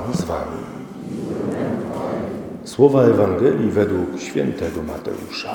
z wami. Słowa Ewangelii według świętego Mateusza.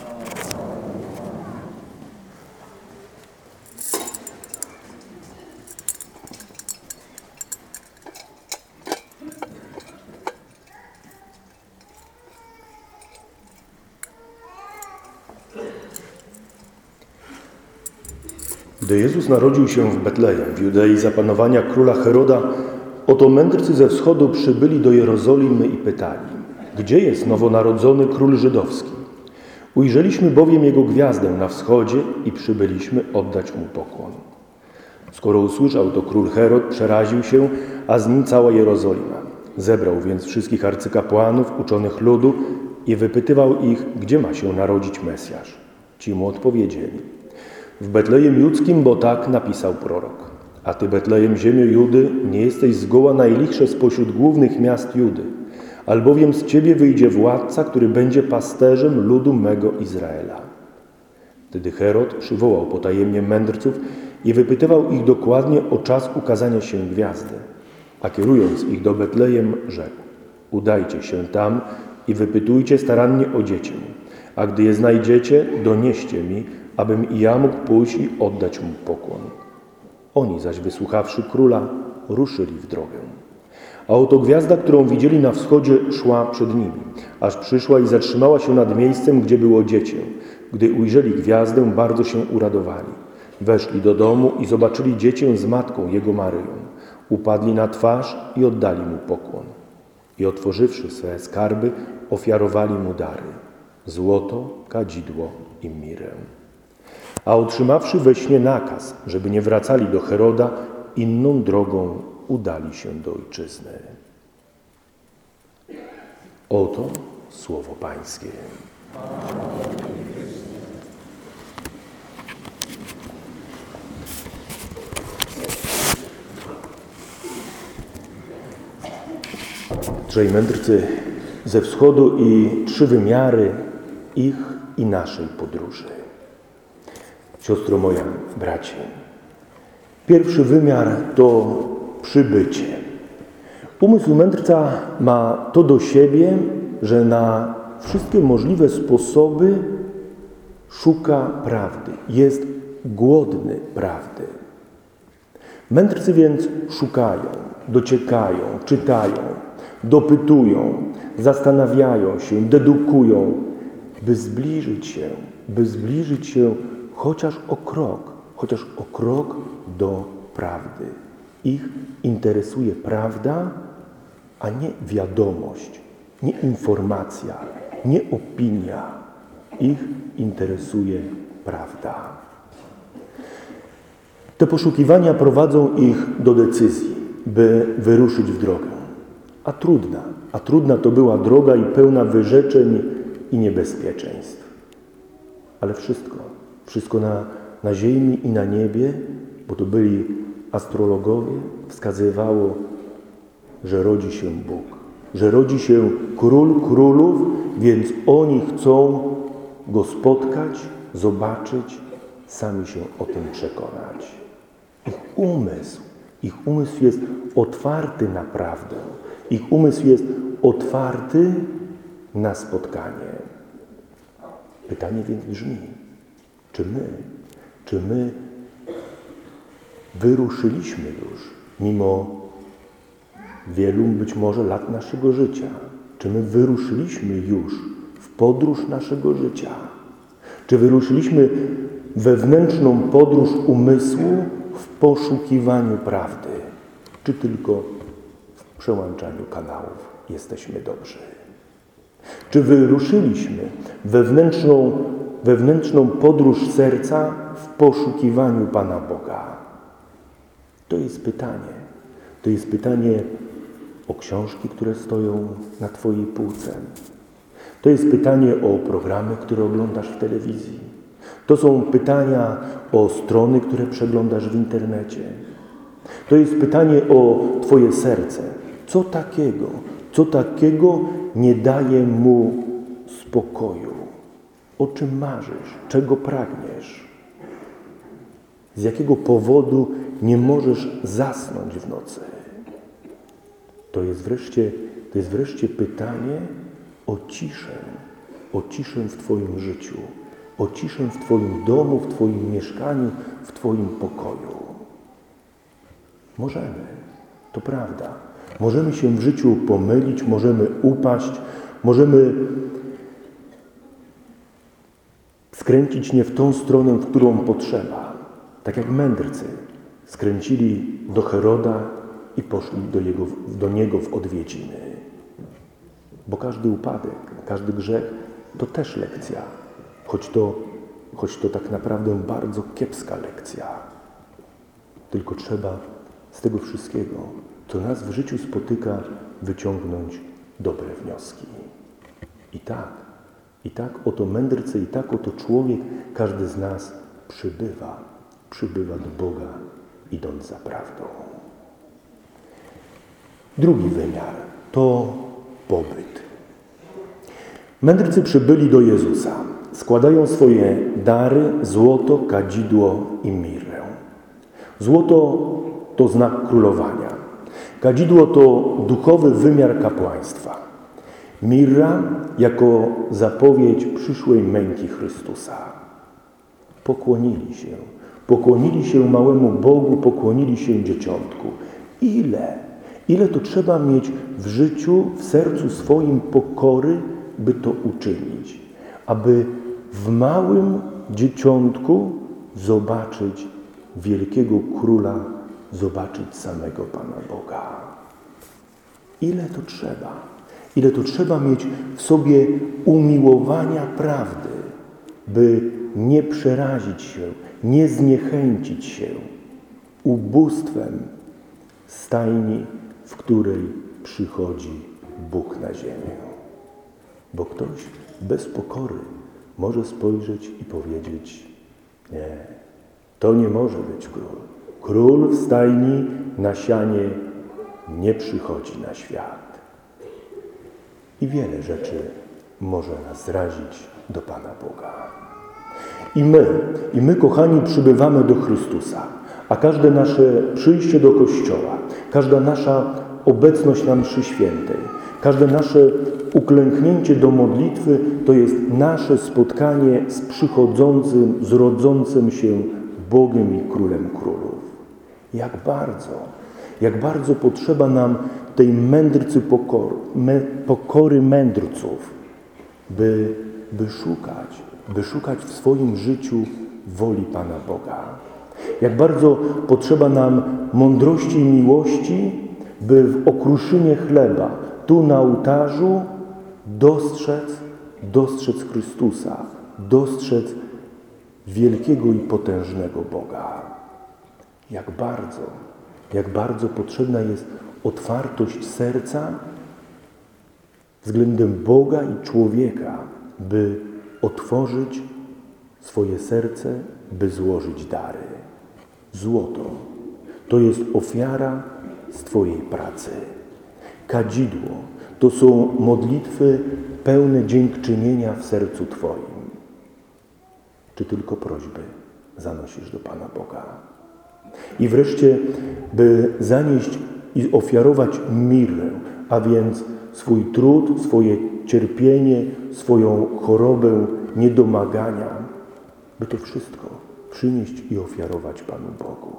Gdy Jezus narodził się w Betlejem, w Judei za panowania króla Heroda, oto mędrcy ze wschodu przybyli do Jerozolimy i pytali: gdzie jest nowonarodzony król żydowski? Ujrzeliśmy bowiem jego gwiazdę na wschodzie i przybyliśmy oddać mu pokłon. Skoro usłyszał to król Herod, przeraził się, a z nim cała Jerozolima. Zebrał więc wszystkich arcykapłanów, uczonych ludu i wypytywał ich, gdzie ma się narodzić Mesjasz. Ci mu odpowiedzieli: w Betlejem Judzkim, bo tak napisał prorok. A ty, Betlejem, ziemio Judy, nie jesteś zgoła najlichsze spośród głównych miast Judy, albowiem z ciebie wyjdzie władca, który będzie pasterzem ludu mego Izraela. Wtedy Herod przywołał potajemnie mędrców i wypytywał ich dokładnie o czas ukazania się gwiazdy. A kierując ich do Betlejem, rzekł: udajcie się tam i wypytujcie starannie o dziecię, a gdy je znajdziecie, donieście mi, abym i ja mógł pójść i oddać mu pokłon. Oni zaś, wysłuchawszy króla, ruszyli w drogę. A oto gwiazda, którą widzieli na wschodzie, szła przed nimi, aż przyszła i zatrzymała się nad miejscem, gdzie było dziecię. Gdy ujrzeli gwiazdę, bardzo się uradowali. Weszli do domu i zobaczyli dziecię z matką jego Maryją. Upadli na twarz i oddali mu pokłon. I otworzywszy swe skarby, ofiarowali mu dary: złoto, kadzidło i mirę. A otrzymawszy we śnie nakaz, żeby nie wracali do Heroda, inną drogą udali się do ojczyzny. Oto słowo Pańskie. Trzej mędrcy ze wschodu i trzy wymiary ich i naszej podróży. Siostro moja, bracie, pierwszy wymiar to przybycie. Umysł mędrca ma to do siebie, że na wszystkie możliwe sposoby szuka prawdy. Jest głodny prawdy. Mędrcy więc szukają, dociekają, czytają, dopytują, zastanawiają się, dedukują, by zbliżyć się chociaż o krok do prawdy. Ich interesuje prawda, a nie wiadomość, nie informacja, nie opinia. Ich interesuje prawda. Te poszukiwania prowadzą ich do decyzji, by wyruszyć w drogę. A trudna to była droga i pełna wyrzeczeń i niebezpieczeństw. Ale wszystko na ziemi i na niebie, bo to byli astrologowie, wskazywało, że rodzi się Bóg, że rodzi się Król Królów, więc oni chcą Go spotkać, zobaczyć, sami się o tym przekonać. Ich umysł jest otwarty na prawdę. Ich umysł jest otwarty na spotkanie. Pytanie więc brzmi, czy my wyruszyliśmy już, mimo wielu być może lat naszego życia? Czy my wyruszyliśmy już w podróż naszego życia? Czy wyruszyliśmy wewnętrzną podróż umysłu w poszukiwaniu prawdy? Czy tylko w przełączaniu kanałów jesteśmy dobrzy? Czy wyruszyliśmy wewnętrzną podróż serca w poszukiwaniu Pana Boga? To jest pytanie. To jest pytanie o książki, które stoją na Twojej półce. To jest pytanie o programy, które oglądasz w telewizji. To są pytania o strony, które przeglądasz w internecie. To jest pytanie o Twoje serce. Co takiego nie daje mu spokoju? O czym marzysz? Czego pragniesz? Z jakiego powodu nie możesz zasnąć w nocy? To jest wreszcie pytanie o ciszę w Twoim życiu, o ciszę w Twoim domu, w Twoim mieszkaniu, w Twoim pokoju. Możemy, to prawda. Możemy się w życiu pomylić, możemy upaść, możemy skręcić nie w tą stronę, w którą potrzeba. Tak jak mędrcy skręcili do Heroda i poszli do niego w odwiedziny. Bo każdy upadek, każdy grzech to też lekcja, choć to tak naprawdę bardzo kiepska lekcja. Tylko trzeba z tego wszystkiego, co nas w życiu spotyka, wyciągnąć dobre wnioski. I tak oto mędrcy, i tak oto człowiek, każdy z nas przybywa do Boga, idąc za prawdą. Drugi wymiar to pobyt. Mędrcy przybyli do Jezusa, składają swoje dary, złoto, kadzidło i mirrę. Złoto to znak królowania. Kadzidło to duchowy wymiar kapłaństwa. Mirra jako zapowiedź przyszłej męki Chrystusa. Pokłonili się małemu Bogu, pokłonili się dzieciątku. Ile to trzeba mieć w życiu, w sercu swoim pokory, by to uczynić, aby w małym dzieciątku zobaczyć wielkiego króla, zobaczyć samego Pana Boga. Ile to trzeba mieć w sobie umiłowania prawdy, by nie przerazić się, nie zniechęcić się ubóstwem stajni, w której przychodzi Bóg na ziemię. Bo ktoś bez pokory może spojrzeć i powiedzieć: nie, to nie może być król. Król w stajni na sianie nie przychodzi na świat. I wiele rzeczy może nas zrazić do Pana Boga. I my, kochani, przybywamy do Chrystusa, a każde nasze przyjście do Kościoła, każda nasza obecność na mszy świętej, każde nasze uklęknięcie do modlitwy to jest nasze spotkanie z przychodzącym, z rodzącym się Bogiem i Królem Królów. Jak bardzo potrzeba nam tej pokory mędrców, by szukać w swoim życiu woli Pana Boga. Jak bardzo potrzeba nam mądrości i miłości, by w okruszynie chleba, tu na ołtarzu, dostrzec Chrystusa, dostrzec wielkiego i potężnego Boga. Jak bardzo potrzebna jest otwartość serca względem Boga i człowieka, by otworzyć swoje serce, by złożyć dary. Złoto to jest ofiara z Twojej pracy. Kadzidło to są modlitwy pełne dziękczynienia w sercu Twoim. Czy tylko prośby zanosisz do Pana Boga? I wreszcie, by zanieść i ofiarować mirrę, a więc swój trud, swoje cierpienie, swoją chorobę, niedomagania, by to wszystko przynieść i ofiarować Panu Bogu.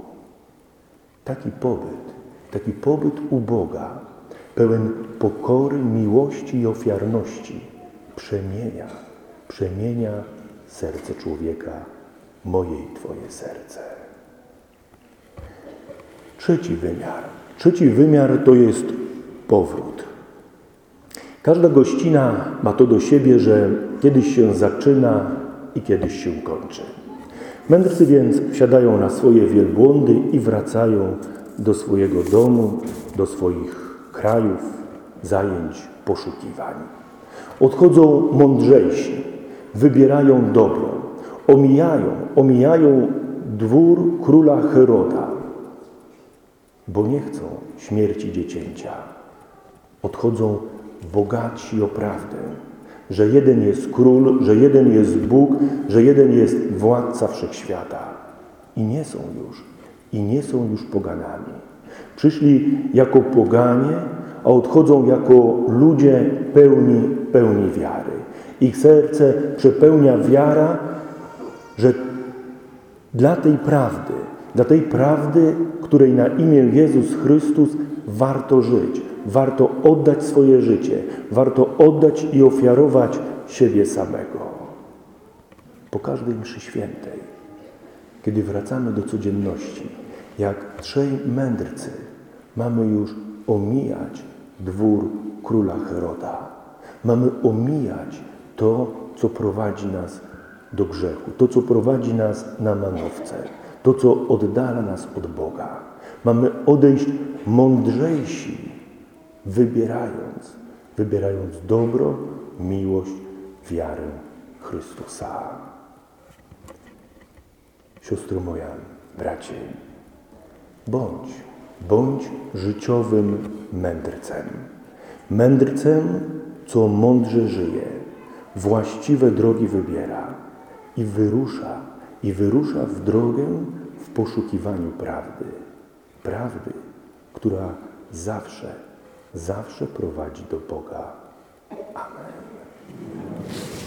Taki pobyt u Boga, pełen pokory, miłości i ofiarności, przemienia serce człowieka, moje i Twoje serce. Trzeci wymiar to jest powrót. Każda gościna ma to do siebie, że kiedyś się zaczyna i kiedyś się kończy. Mędrcy więc wsiadają na swoje wielbłądy i wracają do swojego domu, do swoich krajów, zajęć, poszukiwań. Odchodzą mądrzejsi, wybierają dobro, omijają dwór króla Heroda, bo nie chcą śmierci dziecięcia. Odchodzą bogatsi o prawdę, że jeden jest król, że jeden jest Bóg, że jeden jest władca wszechświata. I nie są już poganami. Przyszli jako poganie, a odchodzą jako ludzie pełni wiary. Ich serce przepełnia wiara, że dla tej prawdy, której na imię Jezus Chrystus warto żyć, warto oddać swoje życie, warto oddać i ofiarować siebie samego. Po każdej mszy świętej, kiedy wracamy do codzienności, jak trzej mędrcy, mamy już omijać dwór króla Heroda. Mamy omijać to, co prowadzi nas do grzechu, to, co prowadzi nas na manowce, to, co oddala nas od Boga. Mamy odejść mądrzejsi, wybierając dobro, miłość, wiarę Chrystusa. Siostro moja, bracie, bądź życiowym mędrcem. Mędrcem, co mądrze żyje, właściwe drogi wybiera i wyrusza w drogę w poszukiwaniu prawdy, która zawsze prowadzi do Boga. Amen.